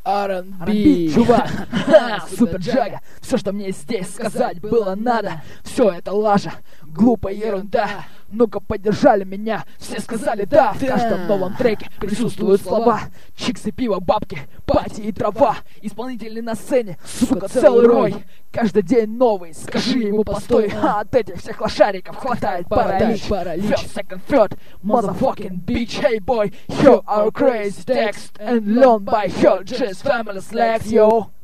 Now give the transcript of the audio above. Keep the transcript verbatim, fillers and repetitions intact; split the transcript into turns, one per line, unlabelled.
ар энд би.
Чувак, супер джага. Все, что мне здесь сказать было надо, все это лажа, глупая ерунда. Ну-ка поддержали меня, все сказали да. В каждом новом треке присутствуют слова: чиксы, пиво, бабки, пати и трава. Исполнители на сцене, сука, целый рой. Каждый день новый, скажи ему постой. А от этих всех лошариков хватает паралич. First, second, third, motherfucking bitch. Hey boy, here our crazy text and learn by heart. Just family slacks, yo.